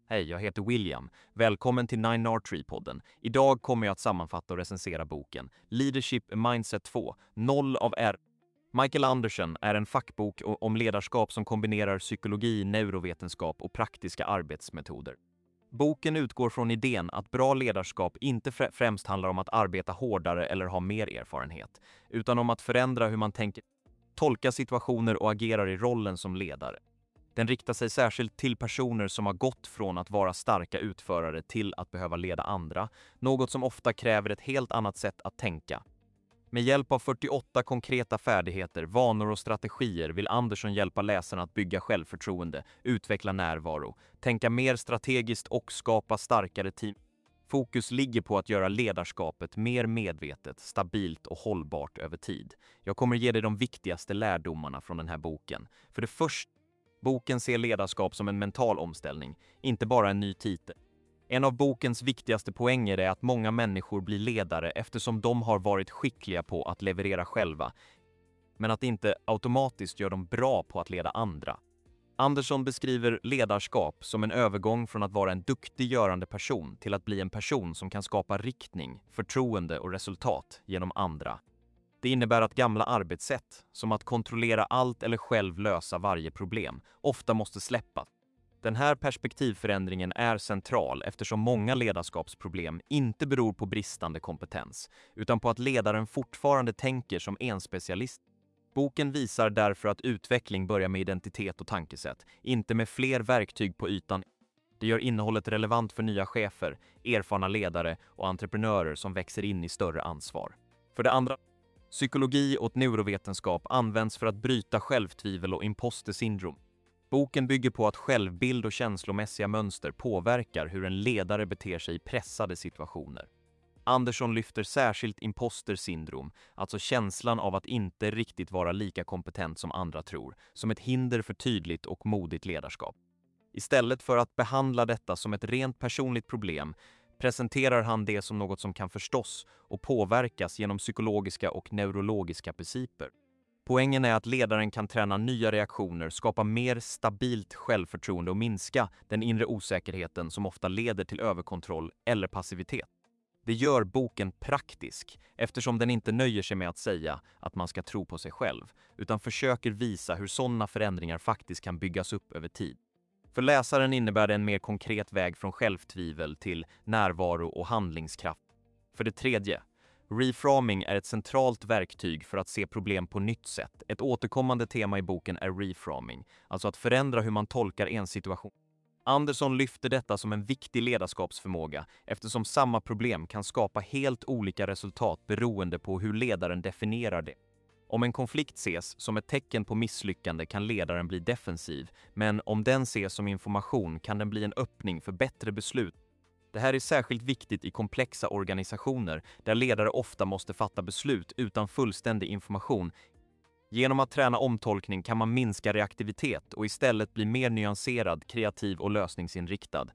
Hej, jag heter William. Välkommen till 9R3-podden. Idag kommer jag att sammanfatta och recensera boken Leadership Mindset 2, 0 av R. Michael Anderson är en fackbok om ledarskap som kombinerar psykologi, neurovetenskap och praktiska arbetsmetoder. Boken utgår från idén att bra ledarskap inte främst handlar om att arbeta hårdare eller ha mer erfarenhet, utan om att förändra hur man tänker, tolka situationer och agerar i rollen som ledare. Den riktar sig särskilt till personer som har gått från att vara starka utförare till att behöva leda andra, något som ofta kräver ett helt annat sätt att tänka. Med hjälp av 48 konkreta färdigheter, vanor och strategier vill Anderson hjälpa läsarna att bygga självförtroende, utveckla närvaro, tänka mer strategiskt och skapa starkare team. Fokus ligger på att göra ledarskapet mer medvetet, stabilt och hållbart över tid. Jag kommer ge dig de viktigaste lärdomarna från den här boken. För det första, boken ser ledarskap som en mental omställning, inte bara en ny titel. En av bokens viktigaste poänger är att många människor blir ledare eftersom de har varit skickliga på att leverera själva, men att inte automatiskt gör dem bra på att leda andra. Anderson beskriver ledarskap som en övergång från att vara en duktig görande person till att bli en person som kan skapa riktning, förtroende och resultat genom andra. Det innebär att gamla arbetssätt, som att kontrollera allt eller själv lösa varje problem, ofta måste släppas. Den här perspektivförändringen är central eftersom många ledarskapsproblem inte beror på bristande kompetens, utan på att ledaren fortfarande tänker som en specialist. Boken visar därför att utveckling börjar med identitet och tankesätt, inte med fler verktyg på ytan. Det gör innehållet relevant för nya chefer, erfarna ledare och entreprenörer som växer in i större ansvar. För det andra, psykologi och neurovetenskap används för att bryta självtvivel och imposter syndrom. Boken bygger på att självbild och känslomässiga mönster påverkar hur en ledare beter sig i pressade situationer. Anderson lyfter särskilt imposter syndrom, alltså känslan av att inte riktigt vara lika kompetent som andra tror, som ett hinder för tydligt och modigt ledarskap. Istället för att behandla detta som ett rent personligt problem presenterar han det som något som kan förstås och påverkas genom psykologiska och neurologiska principer. Poängen är att ledaren kan träna nya reaktioner, skapa mer stabilt självförtroende och minska den inre osäkerheten som ofta leder till överkontroll eller passivitet. Det gör boken praktisk eftersom den inte nöjer sig med att säga att man ska tro på sig själv, utan försöker visa hur sådana förändringar faktiskt kan byggas upp över tid. För läsaren innebär det en mer konkret väg från självtvivel till närvaro och handlingskraft. För det tredje, reframing är ett centralt verktyg för att se problem på nytt sätt. Ett återkommande tema i boken är reframing, alltså att förändra hur man tolkar en situation. Anderson lyfter detta som en viktig ledarskapsförmåga eftersom samma problem kan skapa helt olika resultat beroende på hur ledaren definierar det. Om en konflikt ses som ett tecken på misslyckande kan ledaren bli defensiv, men om den ses som information kan den bli en öppning för bättre beslut. Det här är särskilt viktigt i komplexa organisationer där ledare ofta måste fatta beslut utan fullständig information. Genom att träna omtolkning kan man minska reaktivitet och istället bli mer nyanserad, kreativ och lösningsinriktad.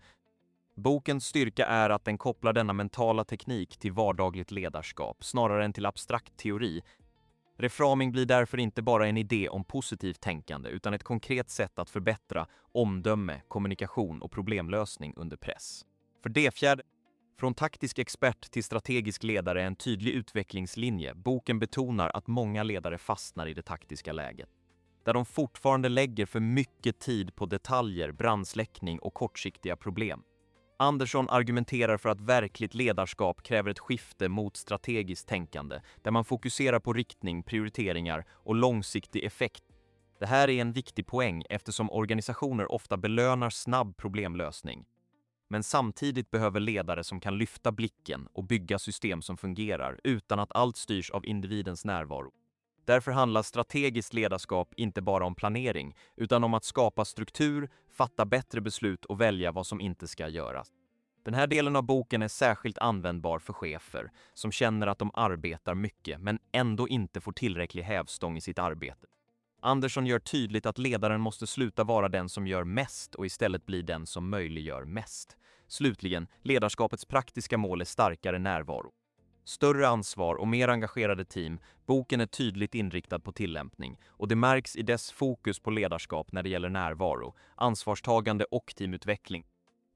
Bokens styrka är att den kopplar denna mentala teknik till vardagligt ledarskap snarare än till abstrakt teori. Reframing blir därför inte bara en idé om positivt tänkande utan ett konkret sätt att förbättra omdöme, kommunikation och problemlösning under press. För det fjärde, från taktisk expert till strategisk ledare är en tydlig utvecklingslinje. Boken betonar att många ledare fastnar i det taktiska läget, där de fortfarande lägger för mycket tid på detaljer, brandsläckning och kortsiktiga problem. Anderson argumenterar för att verkligt ledarskap kräver ett skifte mot strategiskt tänkande, där man fokuserar på riktning, prioriteringar och långsiktig effekt. Det här är en viktig poäng eftersom organisationer ofta belönar snabb problemlösning. Men samtidigt behöver ledare som kan lyfta blicken och bygga system som fungerar utan att allt styrs av individens närvaro. Därför handlar strategiskt ledarskap inte bara om planering utan om att skapa struktur, fatta bättre beslut och välja vad som inte ska göras. Den här delen av boken är särskilt användbar för chefer som känner att de arbetar mycket men ändå inte får tillräcklig hävstång i sitt arbete. Anderson gör tydligt att ledaren måste sluta vara den som gör mest och istället bli den som möjliggör mest. Slutligen, ledarskapets praktiska mål är starkare närvaro. Större ansvar och mer engagerade team, boken är tydligt inriktad på tillämpning och det märks i dess fokus på ledarskap när det gäller närvaro, ansvarstagande och teamutveckling.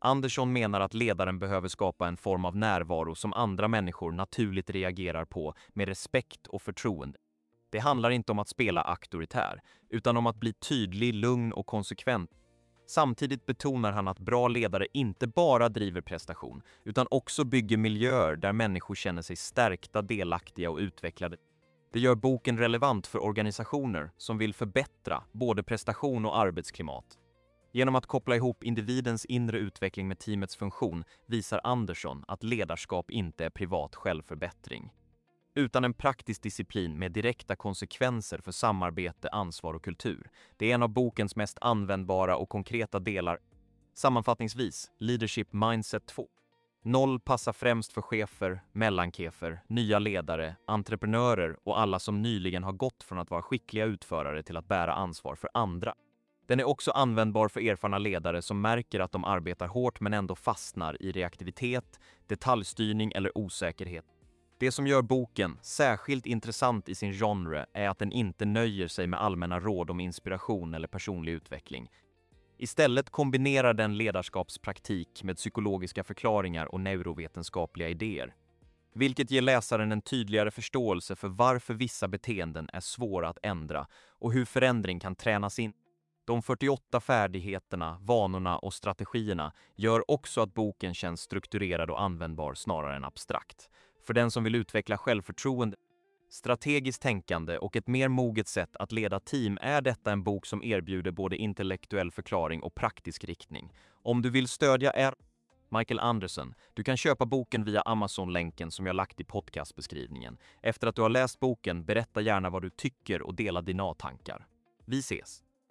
Anderson menar att ledaren behöver skapa en form av närvaro som andra människor naturligt reagerar på med respekt och förtroende. Det handlar inte om att spela auktoritär, utan om att bli tydlig, lugn och konsekvent. Samtidigt betonar han att bra ledare inte bara driver prestation, utan också bygger miljöer där människor känner sig stärkta, delaktiga och utvecklade. Det gör boken relevant för organisationer som vill förbättra både prestation och arbetsklimat. Genom att koppla ihop individens inre utveckling med teamets funktion visar Anderson att ledarskap inte är privat självförbättring, utan en praktisk disciplin med direkta konsekvenser för samarbete, ansvar och kultur. Det är en av bokens mest användbara och konkreta delar. Sammanfattningsvis, Leadership Mindset 2. 0 passar främst för chefer, mellanchefer, nya ledare, entreprenörer och alla som nyligen har gått från att vara skickliga utförare till att bära ansvar för andra. Den är också användbar för erfarna ledare som märker att de arbetar hårt men ändå fastnar i reaktivitet, detaljstyrning eller osäkerhet. Det som gör boken särskilt intressant i sin genre är att den inte nöjer sig med allmänna råd om inspiration eller personlig utveckling. Istället kombinerar den ledarskapspraktik med psykologiska förklaringar och neurovetenskapliga idéer, vilket ger läsaren en tydligare förståelse för varför vissa beteenden är svåra att ändra och hur förändring kan tränas in. De 48 färdigheterna, vanorna och strategierna gör också att boken känns strukturerad och användbar snarare än abstrakt. För den som vill utveckla självförtroende, strategiskt tänkande och ett mer moget sätt att leda team är detta en bok som erbjuder både intellektuell förklaring och praktisk riktning. Om du vill stödja Michael Anderson, du kan köpa boken via Amazon-länken som jag lagt i podcastbeskrivningen. Efter att du har läst boken, berätta gärna vad du tycker och dela dina tankar. Vi ses!